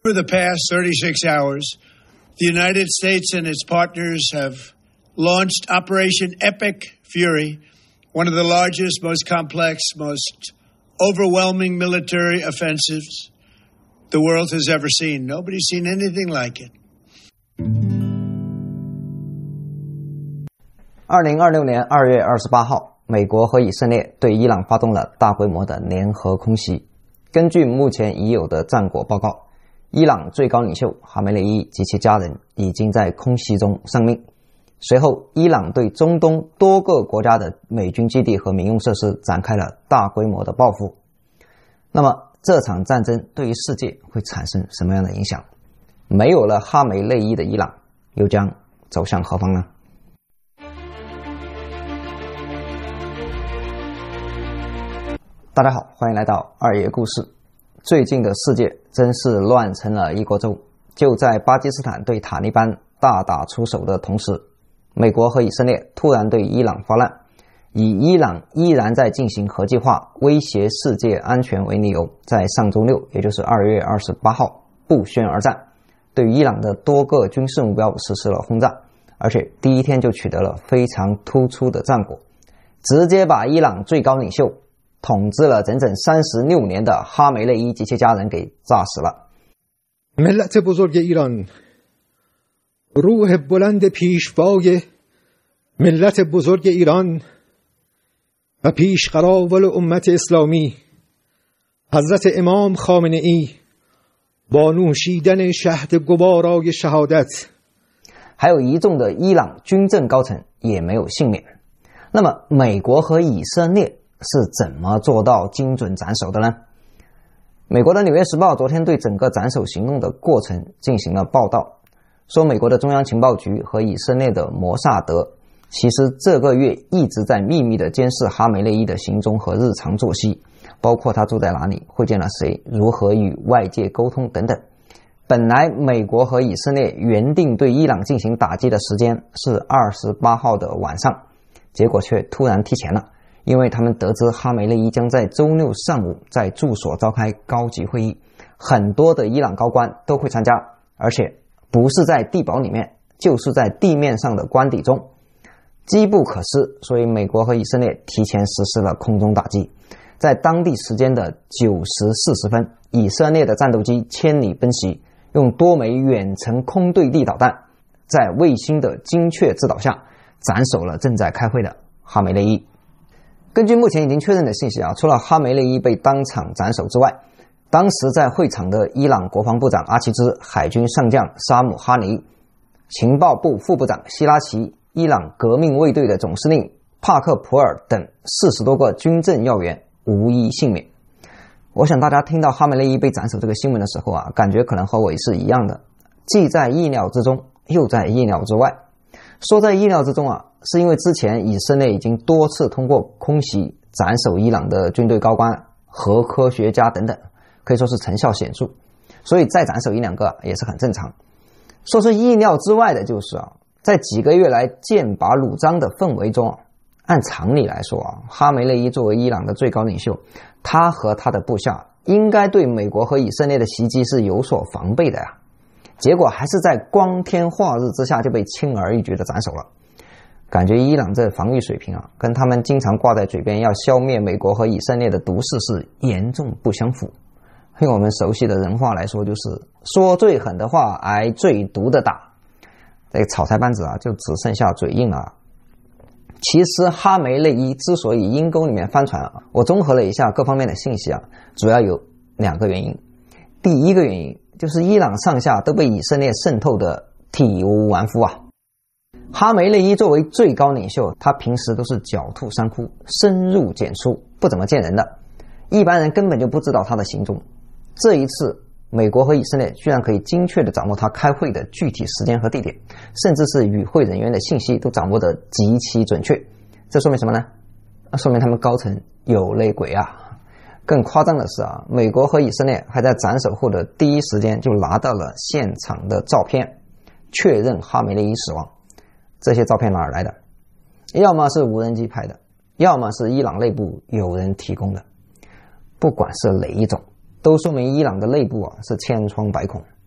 For the past 36 hours, the United States and its partners have launched Operation Epic Fury, one of the largest, most complex, most overwhelming military offensives the world has ever seen. Nobody's seen anything like it. 2026年2月28号，美国和以色列对伊朗发动了大规模的联合空袭。根据目前已有的战果报告，伊朗最高领袖哈梅内伊及其家人已经在空袭中丧命。随后，伊朗对中东多个国家的美军基地和民用设施展开了大规模的报复。那么，这场战争对于世界会产生什么样的影响？没有了哈梅内伊的伊朗，又将走向何方呢？大家好，欢迎来到二爷故事。最近的世界真是乱成了一锅粥。就在巴基斯坦对塔利班大打出手的同时，美国和以色列突然对伊朗发难，以伊朗依然在进行核计划威胁世界安全为理由，在上周六，也就是2月28号不宣而战，对于伊朗的多个军事目标实施了轰炸，而且第一天就取得了非常突出的战果，直接把伊朗最高领袖统治了整整36年的哈梅内伊及其家人给炸死了。 ملت بزرگ ایران، روح بلند پیشوای ملت بزرگ ایران و پیشقراول امت اسلامی حضرت امام خامنه ای با نوشیدن شهد گوارای شهادت。 还有一众的伊朗军政高层也没有幸免。那么美国和以色列是怎么做到精准斩首的呢？美国的《纽约时报》昨天对整个斩首行动的过程进行了报道，说美国的中央情报局和以色列的摩萨德其实这个月一直在秘密的监视哈梅内伊的行踪和日常作息，包括他住在哪里、会见了谁、如何与外界沟通等等。本来美国和以色列原定对伊朗进行打击的时间是28号的晚上，结果却突然提前了，因为他们得知哈梅内伊将在周六上午在住所召开高级会议，很多的伊朗高官都会参加，而且不是在地堡里面，就是在地面上的官邸中，机不可失，所以美国和以色列提前实施了空中打击。在当地时间的9时40分，以色列的战斗机千里奔袭，用多枚远程空对地导弹在卫星的精确指导下斩首了正在开会的哈梅内伊。根据目前已经确认的信息除了哈梅内伊被当场斩首之外，当时在会场的伊朗国防部长阿齐兹、海军上将沙姆哈尼、情报部副部长希拉奇、伊朗革命卫队的总司令帕克普尔等40多个军政要员无一幸免。我想大家听到哈梅内伊被斩首这个新闻的时候感觉可能和我也是一样的，既在意料之中，又在意料之外。说在意料之中是因为之前以色列已经多次通过空袭斩首伊朗的军队高官、核科学家等等，可以说是成效显著，所以再斩首一两个也是很正常。说是意料之外的就是在几个月来剑拔弩张的氛围中，按常理来说哈梅内伊作为伊朗的最高领袖，他和他的部下应该对美国和以色列的袭击是有所防备的呀。结果还是在光天化日之下就被轻而易举的斩首了。感觉伊朗这防御水平跟他们经常挂在嘴边要消灭美国和以色列的毒誓是严重不相符。用我们熟悉的人话来说，就是说最狠的话挨最毒的打。这个草台班子就只剩下嘴硬了。其实哈梅内伊之所以阴沟里面翻船我综合了一下各方面的信息主要有2个原因。第一个原因就是伊朗上下都被以色列渗透的体无完肤哈梅内伊作为最高领袖，他平时都是狡兔三窟，深入简出，不怎么见人的，一般人根本就不知道他的行踪。这一次美国和以色列居然可以精确地掌握他开会的具体时间和地点，甚至是与会人员的信息都掌握得极其准确。这说明什么呢？说明他们高层有内鬼更夸张的是美国和以色列还在斩首后的第一时间就拿到了现场的照片，确认哈梅内伊死亡。这些照片哪儿来的？要么是无人机拍的，要么是伊朗内部有人提供的。不管是哪一种，都说明伊朗的内部是千疮百孔。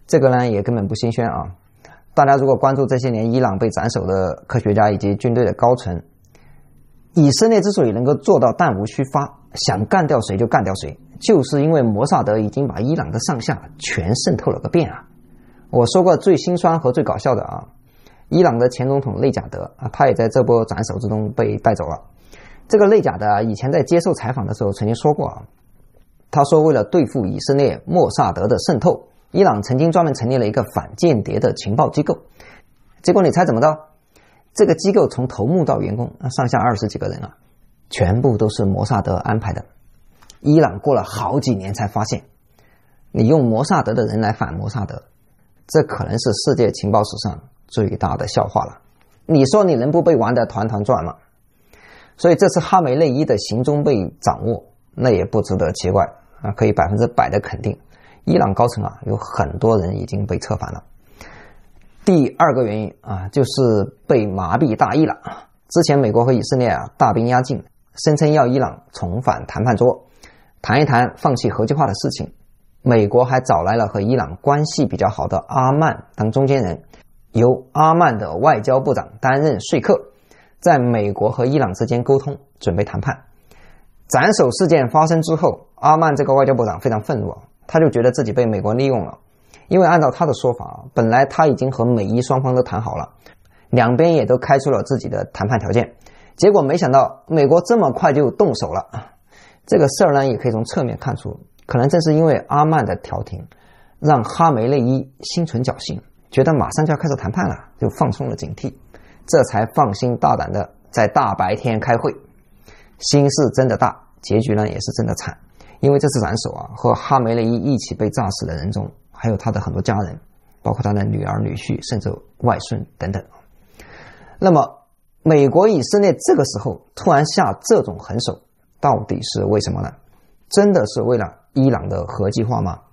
这个呢也根本不新鲜啊。大家如果关注这些年伊朗被斩首的科学家以及军队的高层，以色列之所以能够做到弹无虚发，想干掉谁就干掉谁，就是因为摩萨德已经把伊朗的上下全渗透了个遍啊。我说过最心酸和最搞笑的啊，伊朗的前总统内贾德啊，他也在这波斩首之中被带走了。这个内贾德啊，以前在接受采访的时候曾经说过啊，他说为了对付以色列莫萨德的渗透，伊朗曾经专门成立了一个反间谍的情报机构。结果你猜怎么着？这个机构从头目到员工上下20几个人啊，全部都是摩萨德安排的。伊朗过了好几年才发现，你用摩萨德的人来反摩萨德，这可能是世界情报史上最大的笑话了。你说你能不被玩得团团转吗？所以这次哈梅内伊的行踪被掌握，那也不值得奇怪啊，可以100%的肯定，伊朗高层啊有很多人已经被策反了。第二个原因啊，就是被麻痹大意了。之前美国和以色列啊大兵压境，声称要伊朗重返谈判桌，谈一谈放弃核计划的事情。美国还找来了和伊朗关系比较好的阿曼当中间人，由阿曼的外交部长担任说客，在美国和伊朗之间沟通，准备谈判。斩首事件发生之后，阿曼这个外交部长非常愤怒，他就觉得自己被美国利用了。因为按照他的说法，本来他已经和美伊双方都谈好了，两边也都开出了自己的谈判条件，结果没想到美国这么快就动手了。这个事儿呢，也可以从侧面看出，可能正是因为阿曼的调停，让哈梅内伊心存侥幸，觉得马上就要开始谈判了，就放松了警惕，这才放心大胆的在大白天开会。心是真的大，结局呢也是真的惨，因为这次斩首啊，和哈梅内伊一起被炸死的人中，还有他的很多家人，包括他的女儿、女婿，甚至外孙等等。那么美国、以色列这个时候突然下这种狠手，到底是为什么呢？真的是为了伊朗的核计划吗？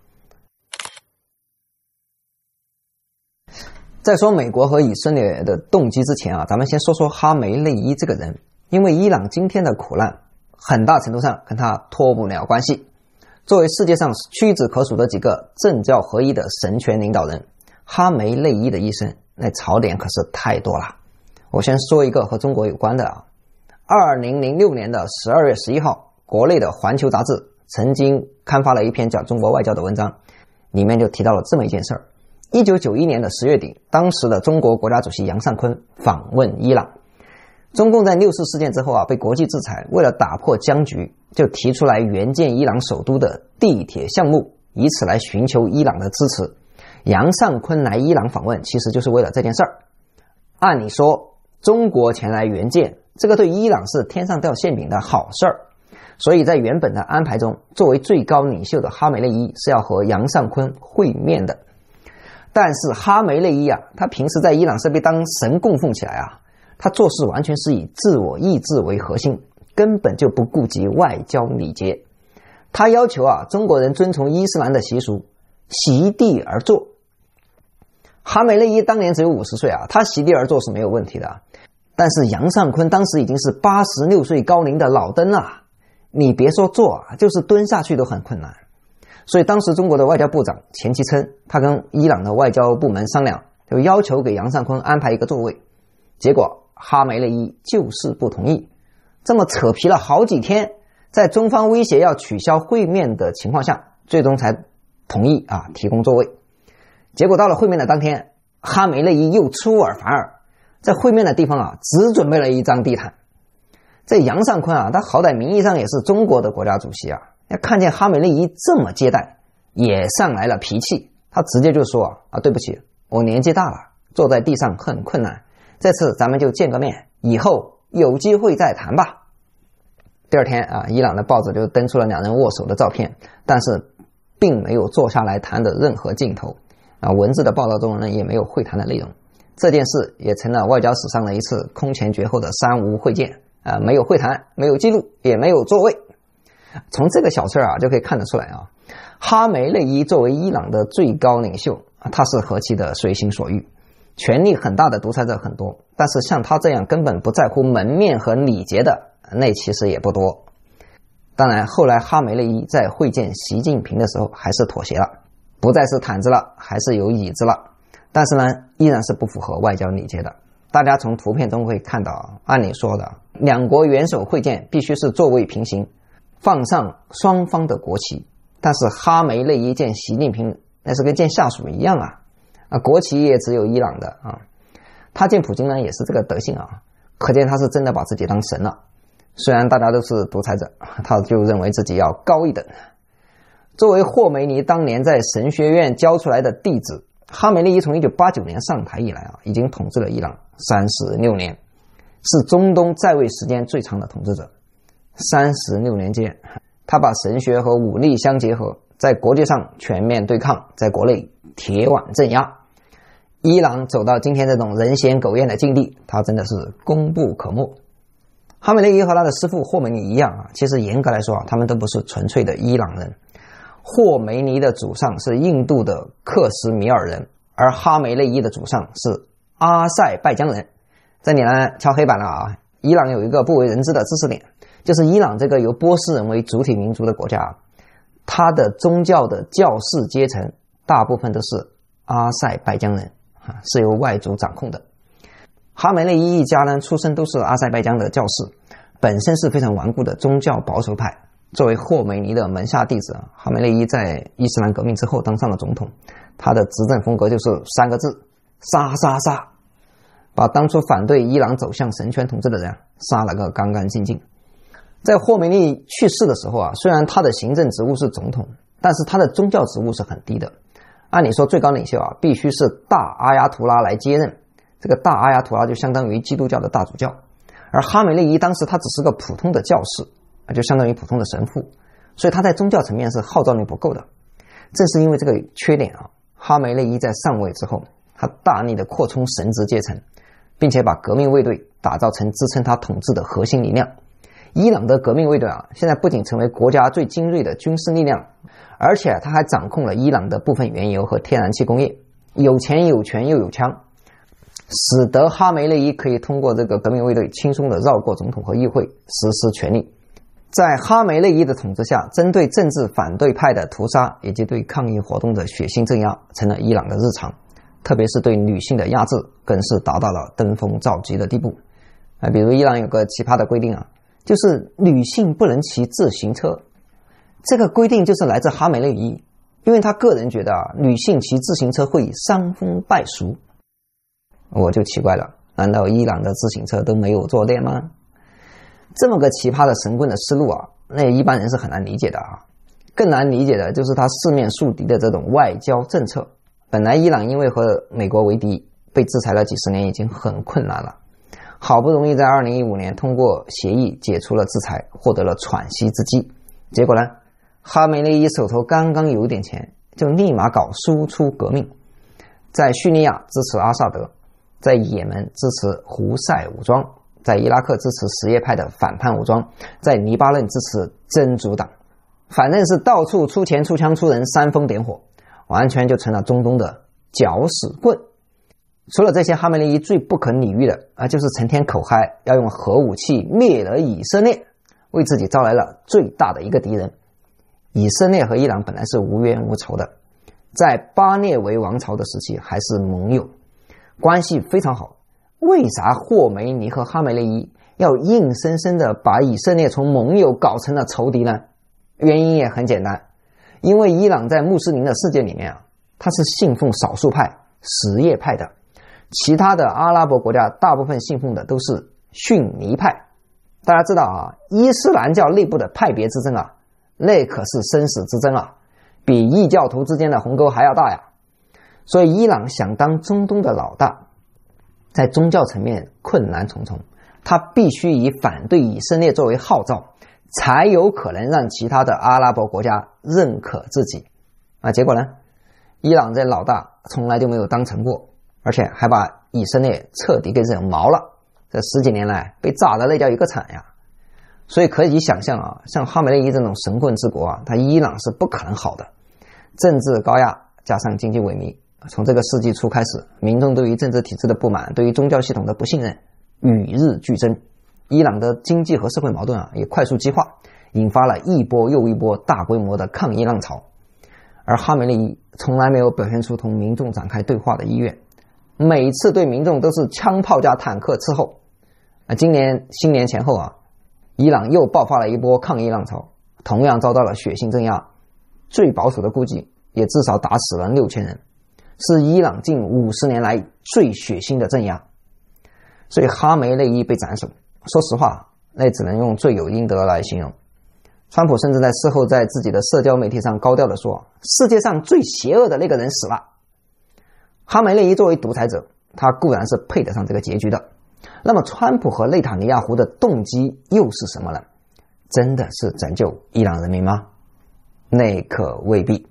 在说美国和以色列的动机之前啊，咱们先说说哈梅内伊这个人，因为伊朗今天的苦难很大程度上跟他脱不了关系。作为世界上屈指可数的几个政教合一的神权领导人，哈梅内伊的一生那槽点可是太多了。我先说一个和中国有关的啊。2006年的12月11号，国内的环球杂志曾经刊发了一篇讲中国外交的文章，里面就提到了这么一件事儿。1991年的10月底，当时的中国国家主席杨尚昆访问伊朗。中共在6四事件之后啊，被国际制裁，为了打破僵局，就提出来援建伊朗首都的地铁项目，以此来寻求伊朗的支持。杨尚昆来伊朗访问，其实就是为了这件事儿。按理说，中国前来援建，这个对伊朗是天上掉馅饼的好事儿。所以在原本的安排中，作为最高领袖的哈梅内伊是要和杨尚昆会面的。但是哈梅内伊啊，他平时在伊朗是被当神供奉起来啊，他做事完全是以自我意志为核心，根本就不顾及外交礼节。他要求啊，中国人遵从伊斯兰的习俗，席地而坐。哈梅内伊当年只有50岁啊，他席地而坐是没有问题的。但是杨尚昆当时已经是86岁高龄的老登了，你别说坐啊，就是蹲下去都很困难。所以当时中国的外交部长前期称，他跟伊朗的外交部门商量，就要求给杨尚昆安排一个座位。结果哈梅内伊就是不同意，这么扯皮了好几天，在中方威胁要取消会面的情况下，最终才同意啊提供座位。结果到了会面的当天，哈梅内伊又出尔反尔，在会面的地方啊只准备了一张地毯。这杨尚昆啊，他好歹名义上也是中国的国家主席啊，看见哈梅内伊这么接待，也上来了脾气，他直接就说啊，对不起，我年纪大了，坐在地上很困难，这次咱们就见个面，以后有机会再谈吧。第二天啊，伊朗的报纸就登出了两人握手的照片，但是并没有坐下来谈的任何镜头啊，文字的报道中呢也没有会谈的内容。这件事也成了外交史上的一次空前绝后的三无会见啊，没有会谈，没有记录，也没有座位。从这个小事啊就可以看得出来啊，哈梅内伊作为伊朗的最高领袖，他是何其的随心所欲，权力很大的独裁者很多，但是像他这样根本不在乎门面和礼节的，那其实也不多。当然后来哈梅内伊在会见习近平的时候还是妥协了， 不再是毯子了，还是有椅子了，但是呢，依然是不符合外交礼节的。大家从图片中会看到，按理说的，两国元首会见必须是座位平行，放上双方的国旗。但是哈梅内伊见习近平，那是跟见下属一样国旗也只有伊朗的他见普京呢也是这个德性可见他是真的把自己当神了。虽然大家都是独裁者，他就认为自己要高一等。作为霍梅尼当年在神学院教出来的弟子，哈梅内伊从1989年上台以来已经统治了伊朗36年，是中东在位时间最长的统治者。36年间，他把神学和武力相结合，在国际上全面对抗，在国内铁腕镇压。伊朗走到今天这种人嫌狗厌的境地，他真的是功不可没。哈梅内伊和他的师父霍梅尼一样其实严格来说他们都不是纯粹的伊朗人。霍梅尼的祖上是印度的克什米尔人，而哈梅内伊的祖上是阿塞拜疆人。这里呢敲黑板了伊朗有一个不为人知的知识点，就是伊朗这个由波斯人为主体民族的国家，它的宗教的教士阶层大部分都是阿塞拜疆人是由外族掌控的。哈梅内伊一家呢出身都是阿塞拜疆的教士，本身是非常顽固的宗教保守派。作为霍梅尼的门下弟子，哈梅内伊在伊斯兰革命之后当上了总统，他的执政风格就是3个字：杀杀杀，把当初反对伊朗走向神权统治的人杀了个干干净净。在霍梅尼去世的时候虽然他的行政职务是总统，但是他的宗教职务是很低的。按理说最高领袖必须是大阿亚图拉来接任，这个大阿亚图拉就相当于基督教的大主教，而哈梅内伊当时他只是个普通的教士，就相当于普通的神父，所以他在宗教层面是号召力不够的。正是因为这个缺点哈梅内伊在上位之后，他大力的扩充神职阶层，并且把革命卫队打造成支撑他统治的核心力量。伊朗的革命卫队现在不仅成为国家最精锐的军事力量，而且他还掌控了伊朗的部分原油和天然气工业，有钱有权又有枪，使得哈梅内伊可以通过这个革命卫队轻松的绕过总统和议会，实施权力。在哈梅内伊的统治下，针对政治反对派的屠杀以及对抗议活动的血腥镇压成了伊朗的日常，特别是对女性的压制更是达到了登峰造极的地步。比如伊朗有个奇葩的规定就是女性不能骑自行车。这个规定就是来自哈梅内伊，因为他个人觉得女性骑自行车会伤风败俗。我就奇怪了，难道伊朗的自行车都没有坐垫吗？这么个奇葩的神棍的思路那一般人是很难理解的更难理解的就是他四面树敌的这种外交政策。本来伊朗因为和美国为敌，被制裁了几十年已经很困难了，好不容易在2015年通过协议解除了制裁，获得了喘息之机。结果呢，哈梅内伊手头刚刚有点钱，就立马搞输出革命，在叙利亚支持阿萨德，在也门支持胡塞武装，在伊拉克支持什叶派的反叛武装，在黎巴嫩支持真主党，反正是到处出钱出枪出人，煽风点火，完全就成了中东的搅屎棍。除了这些，哈梅内伊最不可理喻的就是成天口嗨要用核武器灭了以色列，为自己招来了最大的一个敌人。以色列和伊朗本来是无冤无仇的，在巴列维王朝的时期还是盟友，关系非常好。为啥霍梅尼和哈梅内伊要硬生生的把以色列从盟友搞成了仇敌呢？原因也很简单，因为伊朗在穆斯林的世界里面它是信奉少数派什叶派的，其他的阿拉伯国家大部分信奉的都是逊尼派。大家知道伊斯兰教内部的派别之争那可是生死之争比异教徒之间的鸿沟还要大呀。所以伊朗想当中东的老大，在宗教层面困难重重，他必须以反对以色列作为号召，才有可能让其他的阿拉伯国家认可自己结果呢，伊朗这老大从来就没有当成过，而且还把以色列彻底给惹毛了，这10几年来被炸的那叫一个惨呀。所以可以想象像哈梅内伊这种神棍之国他伊朗是不可能好的。政治高压加上经济萎靡，从这个世纪初开始，民众对于政治体制的不满，对于宗教系统的不信任与日俱增，伊朗的经济和社会矛盾也快速激化，引发了一波又一波大规模的抗议浪潮。 而哈梅内伊从来没有表现出同民众展开对话的意愿，每次对民众都是枪炮加坦克伺候。今年新年前后伊朗又爆发了一波抗议浪潮，同样遭到了血腥镇压，最保守的估计也至少打死了6000人，是伊朗近50年来最血腥的镇压。所以哈梅内伊被斩首，说实话，那只能用罪有应得来形容。川普甚至在事后在自己的社交媒体上高调地说，世界上最邪恶的那个人死了。哈梅内伊作为独裁者，他固然是配得上这个结局的。那么川普和内塔尼亚胡的动机又是什么呢？真的是拯救伊朗人民吗？那可未必。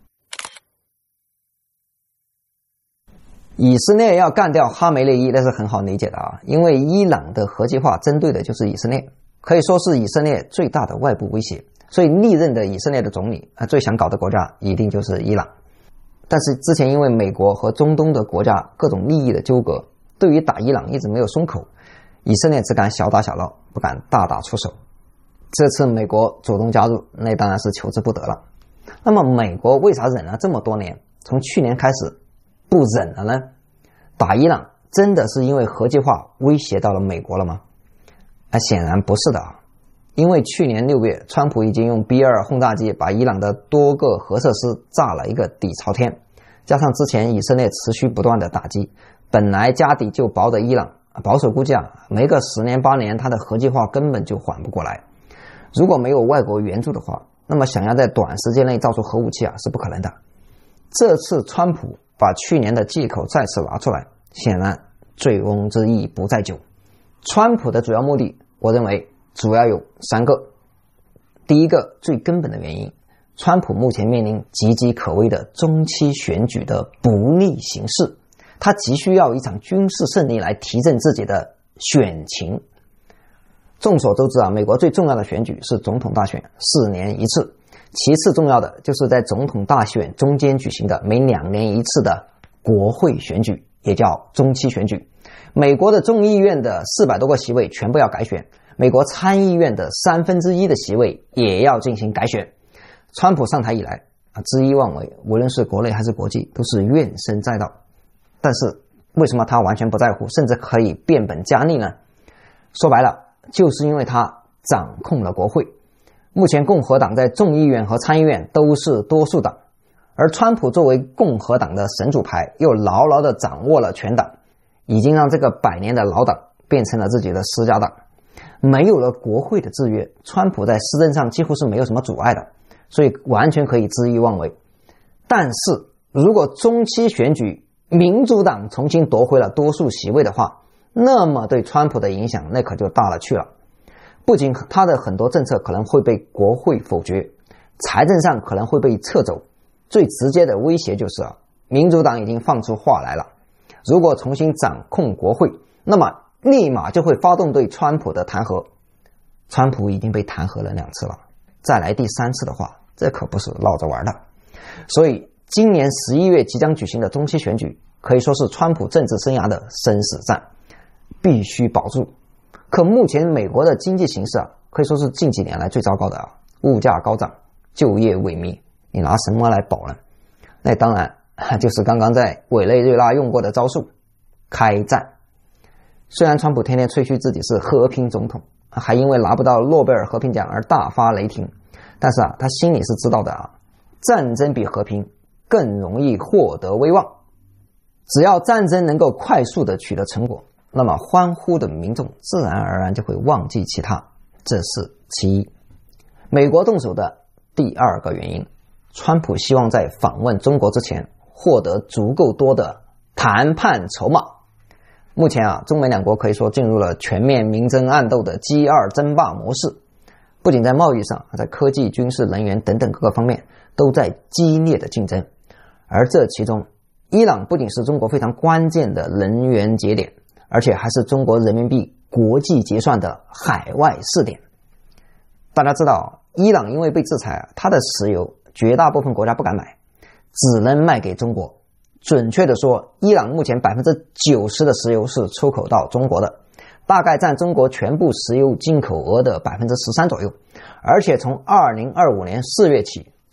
以色列要干掉哈梅内伊，那是很好理解的因为伊朗的核计划针对的就是以色列，可以说是以色列最大的外部威胁，所以历任的以色列的总理最想搞的国家一定就是伊朗。但是之前因为美国和中东的国家各种利益的纠葛，对于打伊朗一直没有松口，以色列只敢小打小闹，不敢大打出手。这次美国主动加入，那当然是求之不得了。那么美国为啥忍了这么多年，从去年开始不忍了呢？打伊朗真的是因为核计划威胁到了美国了吗？显然不是的因为去年6月，川普已经用 B-2 轰炸机把伊朗的多个核设施炸了一个底朝天，加上之前以色列持续不断的打击，本来家底就薄的伊朗，保守估计没个10年8年，他的核计划根本就缓不过来。如果没有外国援助的话，那么想要在短时间内造出核武器是不可能的。这次川普把去年的借口再次拿出来，显然醉翁之意不在酒。川普的主要目的，我认为主要有3个。第一个最根本的原因，川普目前面临岌岌可危的中期选举的不利形势，他急需要一场军事胜利来提振自己的选情。众所周知美国最重要的选举是总统大选，4年一次，其次重要的就是在总统大选中间举行的每2年一次的国会选举，也叫中期选举。美国的众议院的400多个席位全部要改选，美国参议院的1/3的席位也要进行改选。川普上台以来恣意妄为，无论是国内还是国际都是怨声载道。但是为什么他完全不在乎，甚至可以变本加厉呢？说白了，就是因为他掌控了国会。目前共和党在众议院和参议院都是多数党，而川普作为共和党的神主牌，又牢牢地掌握了全党，已经让这个100年的老党变成了自己的私家党。没有了国会的制约，川普在施政上几乎是没有什么阻碍的，所以完全可以恣意妄为。但是如果中期选举民主党重新夺回了多数席位的话，那么对川普的影响那可就大了去了。不仅他的很多政策可能会被国会否决，财政上可能会被撤走，最直接的威胁就是民主党已经放出话来了，如果重新掌控国会，那么立马就会发动对川普的弹劾。川普已经被弹劾了2次了，再来第3次的话，这可不是闹着玩的。所以今年11月即将举行的中期选举可以说是川普政治生涯的生死战，必须保住。可目前美国的经济形势可以说是近几年来最糟糕的物价高涨，就业萎靡，你拿什么来保呢？那当然就是刚刚在委内瑞拉用过的招数，开战。虽然川普天天吹嘘自己是和平总统，还因为拿不到诺贝尔和平奖而大发雷霆，但是他心里是知道的战争比和平更容易获得威望。只要战争能够快速的取得成果，那么欢呼的民众自然而然就会忘记其他，这是其一。美国动手的第2个原因，川普希望在访问中国之前获得足够多的谈判筹码。目前中美两国可以说进入了全面明争暗斗的激2争霸模式，不仅在贸易上，在科技、军事、能源等等各个方面都在激烈的竞争。而这其中，伊朗不仅是中国非常关键的能源节点，而且还是中国人民币国际结算的海外试点。大家知道，伊朗因为被制裁，它的石油绝大部分国家不敢买，只能卖给中国。准确的说，伊朗目前 90% 的石油是出口到中国的，大概占中国全部石油进口额的 13% 左右。而且从2025年4月起，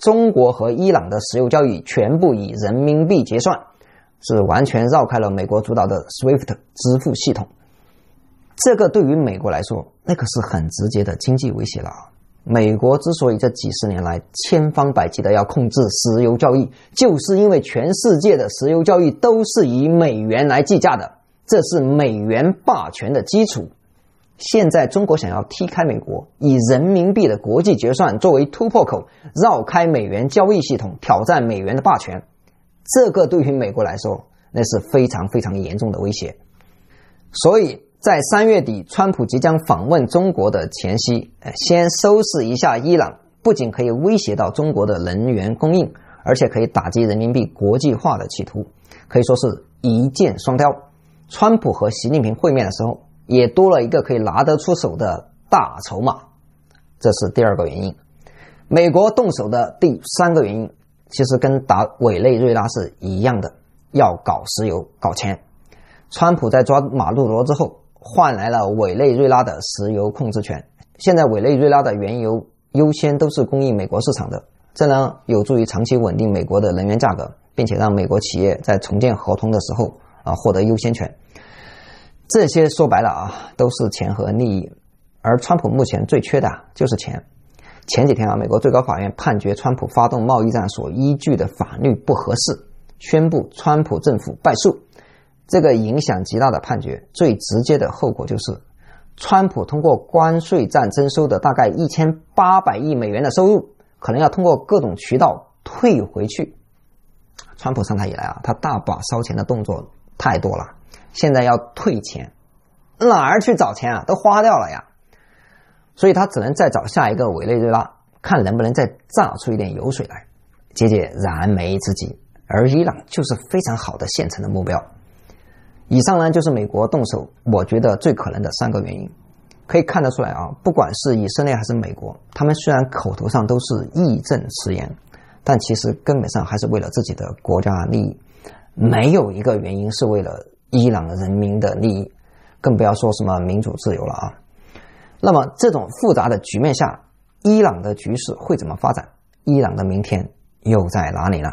中国和伊朗的石油交易全部以人民币结算，是完全绕开了美国主导的 SWIFT 支付系统。这个对于美国来说，那可是很直接的经济威胁了。美国之所以这几十年来千方百计的要控制石油交易，就是因为全世界的石油交易都是以美元来计价的，这是美元霸权的基础。现在中国想要踢开美国，以人民币的国际结算作为突破口，绕开美元交易系统，挑战美元的霸权，这个对于美国来说那是非常非常严重的威胁。所以在3月底川普即将访问中国的前夕，先收拾一下伊朗，不仅可以威胁到中国的能源供应，而且可以打击人民币国际化的企图，可以说是一箭双雕。川普和习近平会面的时候，也多了一个可以拿得出手的大筹码，这是第二个原因。美国动手的第3个原因，其实跟打委内瑞拉是一样的，要搞石油搞钱。川普在抓马杜罗之后，换来了委内瑞拉的石油控制权，现在委内瑞拉的原油优先都是供应美国市场的，这呢有助于长期稳定美国的能源价格，并且让美国企业在重建合同的时候获得优先权。这些说白了都是钱和利益，而川普目前最缺的就是钱。前几天美国最高法院判决川普发动贸易战所依据的法律不合适，宣布川普政府败诉。这个影响极大的判决，最直接的后果就是川普通过关税战征收的大概1800亿美元的收入，可能要通过各种渠道退回去。川普上台以来他大把烧钱的动作太多了，现在要退钱，哪儿去找钱都花掉了呀。所以他只能再找下一个委内瑞拉，看能不能再榨出一点油水来，解解燃眉之急。而伊朗就是非常好的现成的目标。以上呢就是美国动手我觉得最可能的3个原因。可以看得出来不管是以色列还是美国，他们虽然口头上都是义正辞严，但其实根本上还是为了自己的国家利益，没有一个原因是为了伊朗人民的利益，更不要说什么民主自由了那么这种复杂的局面下，伊朗的局势会怎么发展？伊朗的明天又在哪里呢？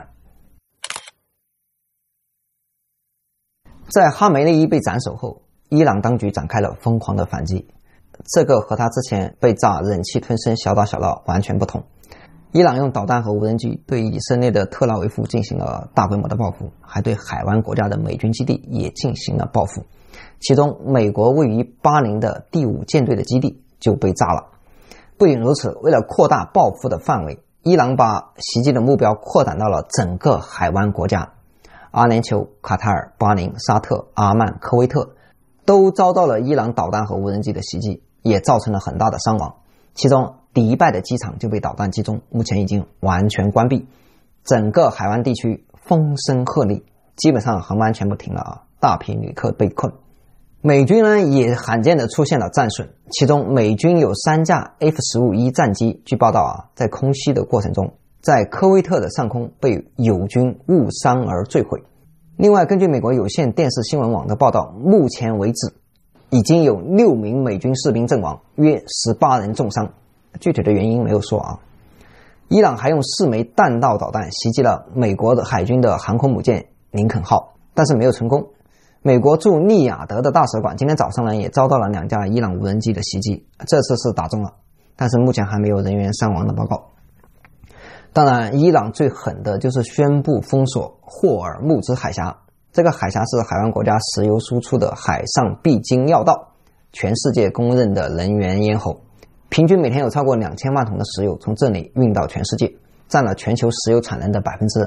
在哈梅内伊被斩首后，伊朗当局展开了疯狂的反击，这个和他之前被炸忍气吞声小打小闹完全不同。伊朗用导弹和无人机对以色列的特拉维夫进行了大规模的报复，还对海湾国家的美军基地也进行了报复，其中美国位于巴林的第5舰队的基地就被炸了。不仅如此，为了扩大报复的范围，伊朗把袭击的目标扩展到了整个海湾国家，阿联酋、卡塔尔、巴林、沙特、阿曼、科威特都遭到了伊朗导弹和无人机的袭击，也造成了很大的伤亡。其中迪拜的机场就被导弹击中，目前已经完全关闭，整个海湾地区风声鹤唳，基本上航班全部停了大批旅客被困。美军呢也罕见的出现了战损，其中美军有3架 F-15E 战机，据报道在空袭的过程中，在科威特的上空被友军误伤而坠毁。另外，根据美国有线电视新闻网的报道，目前为止已经有6名美军士兵阵亡，约18人重伤，具体的原因没有说伊朗还用4枚弹道导弹袭击了美国的海军的航空母舰林肯号，但是没有成功。美国驻利雅得的大使馆今天早上呢也遭到了2架伊朗无人机的袭击，这次是打中了，但是目前还没有人员伤亡的报告。当然，伊朗最狠的就是宣布封锁霍尔木兹海峡，这个海峡是海湾国家石油输出的海上必经要道，全世界公认的能源咽喉，平均每天有超过2000万桶的石油从这里运到全世界，占了全球石油产能的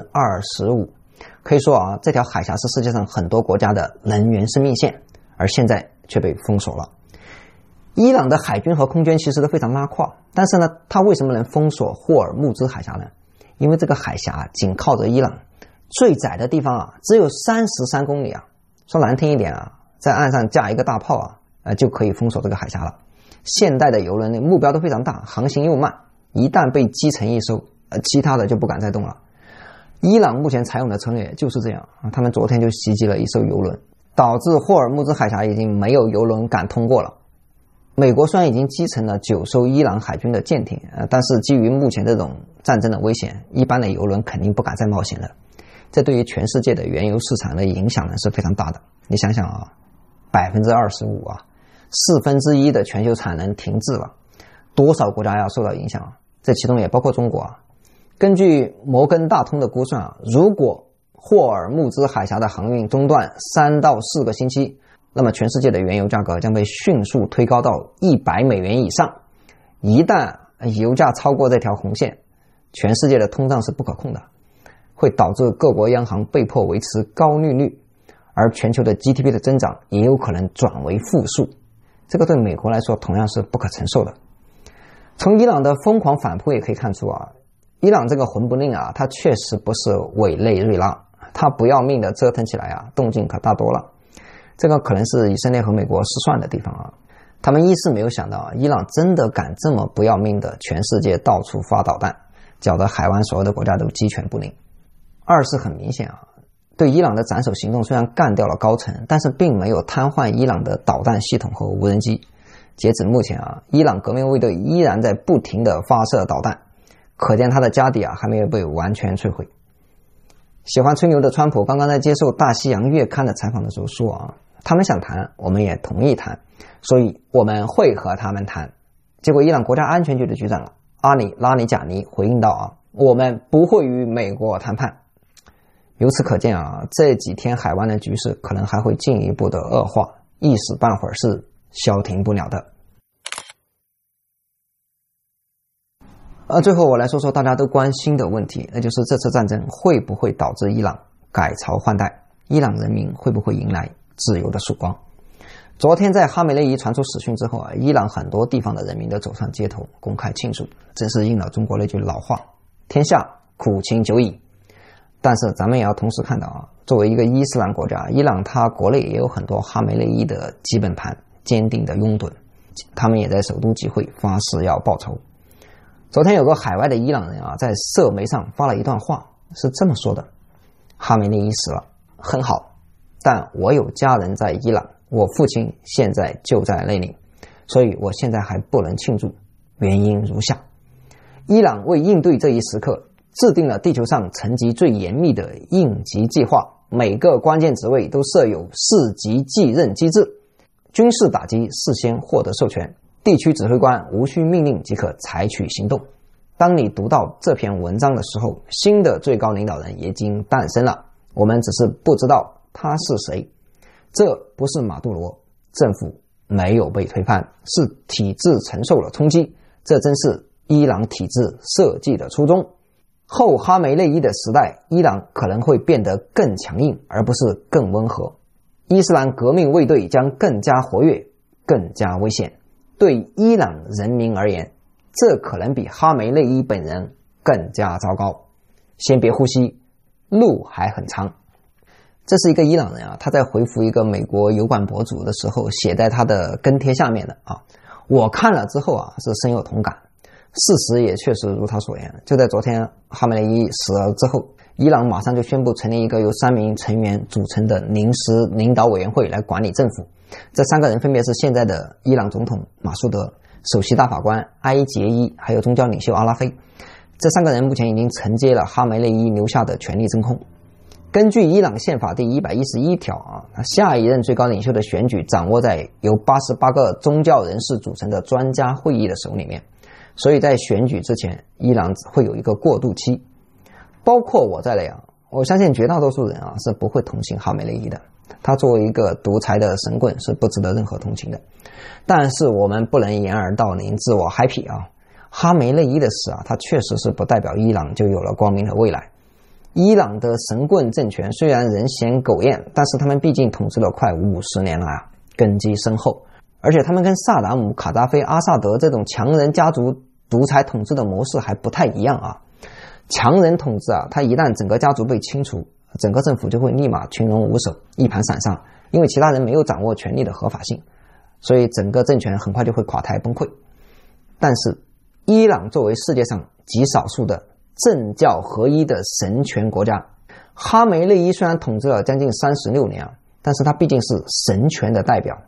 25%。 可以说这条海峡是世界上很多国家的能源生命线，而现在却被封锁了。伊朗的海军和空军其实都非常拉胯，但是呢，他为什么能封锁霍尔木兹海峡呢？因为这个海峡紧靠着伊朗，最窄的地方只有33公里说难听一点在岸上架一个大炮就可以封锁这个海峡了。现代的油轮目标都非常大，航行又慢，一旦被击沉一艘其他的就不敢再动了。伊朗目前采用的策略就是这样他们昨天就袭击了一艘油轮，导致霍尔木兹海峡已经没有油轮敢通过了。 美国虽然已经击沉了9艘伊朗海军的舰艇，但是基于目前这种战争的危险，一般的油轮肯定不敢再冒险了。这对于全世界的原油市场的影响呢是非常大的。你想想啊，25%啊，1/4的全球产能停滞了，多少国家要受到影响啊？这其中也包括中国啊。根据摩根大通的估算啊，如果霍尔木兹海峡的航运中断3到4个星期，那么全世界的原油价格将被迅速推高到$100以上。一旦油价超过这条红线，全世界的通胀是不可控的，会导致各国央行被迫维持高利率，而全球的 GDP 的增长也有可能转为负数。这个对美国来说同样是不可承受的。从伊朗的疯狂反扑也可以看出啊，伊朗这个混不吝啊，它确实不是委内瑞拉，它不要命的折腾起来啊，动静可大多了。这个可能是以色列和美国失算的地方啊，他们一是没有想到伊朗真的敢这么不要命的全世界到处发导弹，搅得海湾所有的国家都鸡犬不宁。二是很明显啊，对伊朗的斩首行动虽然干掉了高层，但是并没有瘫痪伊朗的导弹系统和无人机。截止目前啊，伊朗革命卫队依然在不停的发射导弹，可见他的家底啊还没有被完全摧毁。喜欢吹牛的川普刚刚在接受大西洋月刊的采访的时候说啊，他们想谈，我们也同意谈，所以我们会和他们谈。结果伊朗国家安全局的局长阿里拉尼贾尼回应道啊，我们不会与美国谈判。由此可见啊，这几天海湾的局势可能还会进一步的恶化，一时半会儿是消停不了的。最后我来说说大家都关心的问题，那就是这次战争会不会导致伊朗改朝换代，伊朗人民会不会迎来自由的曙光。昨天在哈梅内伊传出死讯之后啊，伊朗很多地方的人民都走上街头公开庆祝，真是应了中国那句老话，天下苦情久矣。但是咱们也要同时看到啊，作为一个伊斯兰国家，伊朗它国内也有很多哈梅内伊的基本盘坚定的拥趸，他们也在首都集会发誓要报仇。昨天有个海外的伊朗人啊，在社媒上发了一段话，是这么说的：哈梅内伊死了，很好，但我有家人在伊朗，我父亲现在就在那里，所以我现在还不能庆祝。原因如下：伊朗为应对这一时刻，制定了地球上层级最严密的应急计划，每个关键职位都设有4级继任机制，军事打击事先获得授权，地区指挥官无需命令即可采取行动。当你读到这篇文章的时候，新的最高领导人已经诞生了，我们只是不知道他是谁。这不是马杜罗，政府没有被推翻，是体制承受了冲击，这真是伊朗体制设计的初衷。后哈梅内伊的时代，伊朗可能会变得更强硬，而不是更温和。伊斯兰革命卫队将更加活跃，更加危险。对伊朗人民而言，这可能比哈梅内伊本人更加糟糕。先别呼吸，路还很长。这是一个伊朗人啊，他在回复一个美国油管博主的时候写在他的跟帖下面的啊，我看了之后啊是深有同感。事实也确实如他所言，就在昨天哈梅内伊死了之后，伊朗马上就宣布成立一个由3名成员组成的临时领导委员会来管理政府。这3个人分别是现在的伊朗总统马苏德、首席大法官埃杰伊，还有宗教领袖阿拉菲。这3个人目前已经承接了哈梅内伊留下的权力真空。根据伊朗宪法第111条啊，下一任最高领袖的选举掌握在由88个宗教人士组成的专家会议的手里面，所以在选举之前，伊朗会有一个过渡期。包括我在内啊，我相信绝大多数人啊是不会同情哈梅内伊的，他作为一个独裁的神棍是不值得任何同情的。但是我们不能掩耳盗铃自我嗨皮啊，哈梅内伊的死啊，他确实是不代表伊朗就有了光明的未来。伊朗的神棍政权虽然人嫌狗厌，但是他们毕竟统治了快50年了啊，根基深厚，而且他们跟萨达姆、卡扎菲、阿萨德这种强人家族独裁统治的模式还不太一样啊。强人统治啊，他一旦整个家族被清除，整个政府就会立马群龙无首，一盘散沙，因为其他人没有掌握权力的合法性，所以整个政权很快就会垮台崩溃。但是伊朗作为世界上极少数的政教合一的神权国家，哈梅内伊虽然统治了将近36年啊，但是他毕竟是神权的代表，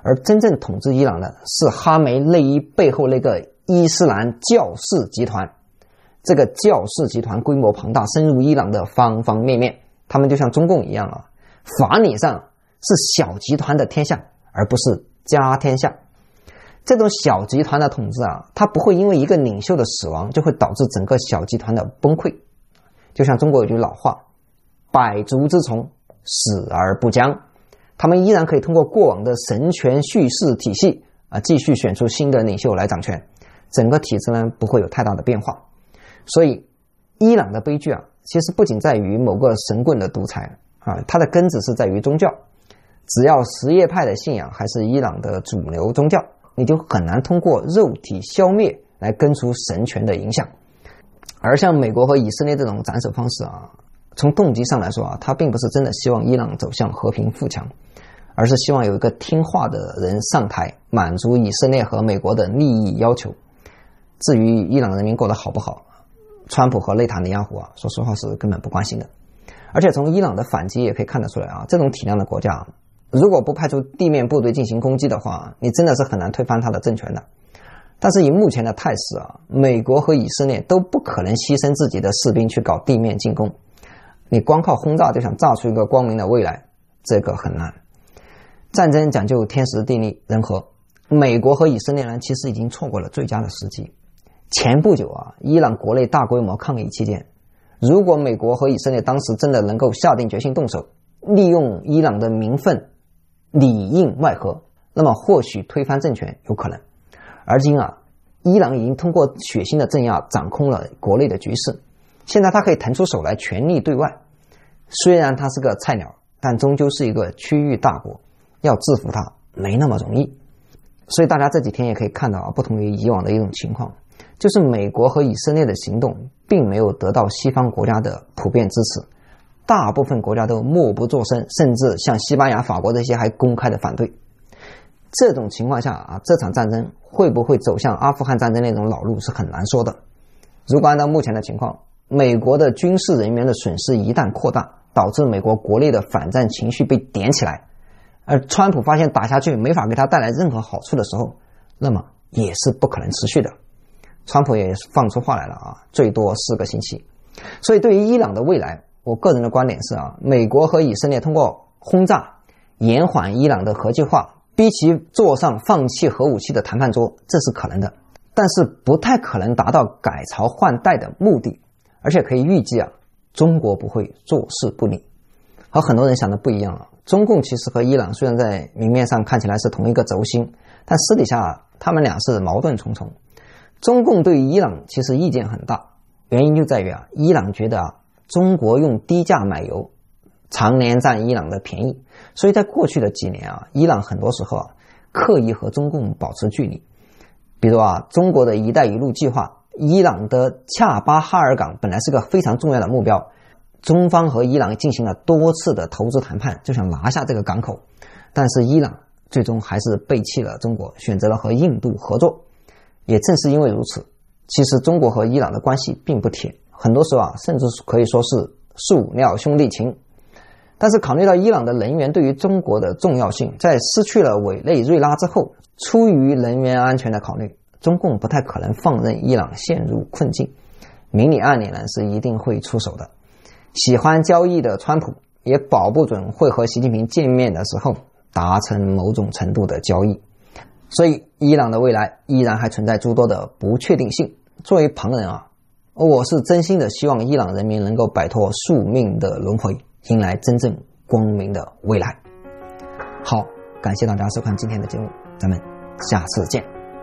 而真正统治伊朗的是哈梅内伊背后那个伊斯兰教士集团。这个教士集团规模庞大，深入伊朗的方方面面，他们就像中共一样法理上是小集团的天下，而不是家天下。这种小集团的统治它不会因为一个领袖的死亡就会导致整个小集团的崩溃。就像中国有句老话，百足之虫，死而不僵。他们依然可以通过过往的神权叙事体系继续选出新的领袖来掌权，整个体制呢不会有太大的变化。所以伊朗的悲剧其实不仅在于某个神棍的独裁它的根子是在于宗教。只要什叶派的信仰还是伊朗的主流宗教，你就很难通过肉体消灭来根除神权的影响。而像美国和以色列这种斩首方式从动机上来说他并不是真的希望伊朗走向和平富强，而是希望有一个听话的人上台，满足以色列和美国的利益要求。至于伊朗人民过得好不好，川普和内塔尼亚胡说实话是根本不关心的。而且从伊朗的反击也可以看得出来这种体量的国家如果不派出地面部队进行攻击的话，你真的是很难推翻他的政权的。但是以目前的态势美国和以色列都不可能牺牲自己的士兵去搞地面进攻。你光靠轰炸就想炸出一个光明的未来，这个很难。战争讲究天时地利人和，美国和以色列呢其实已经错过了最佳的时机。前不久伊朗国内大规模抗议期间，如果美国和以色列当时真的能够下定决心动手，利用伊朗的民愤里应外合，那么或许推翻政权有可能。而今伊朗已经通过血腥的镇压掌控了国内的局势，现在他可以腾出手来全力对外。虽然他是个菜鸟，但终究是一个区域大国，要制服他没那么容易。所以大家这几天也可以看到不同于以往的一种情况，就是美国和以色列的行动并没有得到西方国家的普遍支持，大部分国家都默不作声，甚至像西班牙、法国这些还公开的反对。这种情况下这场战争会不会走向阿富汗战争那种老路是很难说的。如果按照目前的情况，美国的军事人员的损失一旦扩大，导致美国国内的反战情绪被点起来，而川普发现打下去没法给他带来任何好处的时候，那么也是不可能持续的。川普也放出话来了最多4个星期。所以对于伊朗的未来，我个人的观点是美国和以色列通过轰炸延缓伊朗的核计划，逼其坐上放弃核武器的谈判桌，这是可能的，但是不太可能达到改朝换代的目的。而且可以预计中国不会坐视不理。和很多人想的不一样中共其实和伊朗虽然在明面上看起来是同一个轴心，但私底下他们俩是矛盾重重。中共对于伊朗其实意见很大，原因就在于伊朗觉得中国用低价买油，常年占伊朗的便宜，所以在过去的几年伊朗很多时候刻意和中共保持距离。比如中国的一带一路计划，伊朗的恰巴哈尔港本来是个非常重要的目标，中方和伊朗进行了多次的投资谈判，就想拿下这个港口，但是伊朗最终还是背弃了中国，选择了和印度合作。也正是因为如此，其实中国和伊朗的关系并不铁，很多时候甚至可以说是塑料兄弟情。但是考虑到伊朗的能源对于中国的重要性，在失去了委内瑞拉之后，出于能源安全的考虑，中共不太可能放任伊朗陷入困境，明里暗里呢是一定会出手的。喜欢交易的川普也保不准会和习近平见面的时候达成某种程度的交易。所以伊朗的未来依然还存在诸多的不确定性。作为旁人我是真心的希望伊朗人民能够摆脱宿命的轮回，迎来真正光明的未来。好，感谢大家收看今天的节目，咱们下次见。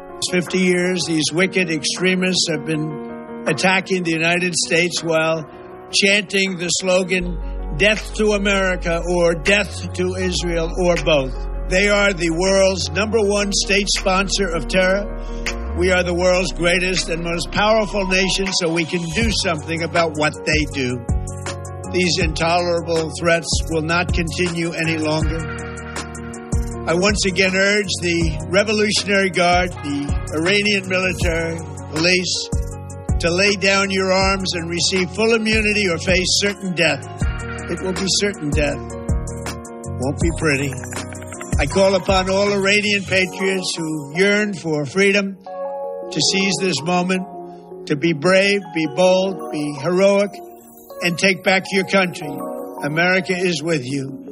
50 years, these wicked extremists have been attacking the United States while chanting the slogan, "Death to America" or "Death to Israel" or both. They are the world's #1 state sponsor of terror. We are the world's greatest and most powerful nation, so we can do something about what they do. These intolerable threats will not continue any longer. I once again urge the Revolutionary Guard, the Iranian military, police, to lay down your arms and receive full immunity or face certain death. It will be certain death. Won't be pretty. I call upon all Iranian patriots who yearn for freedom to seize this moment, to be brave, be bold, be heroic, and take back your country. America is with you.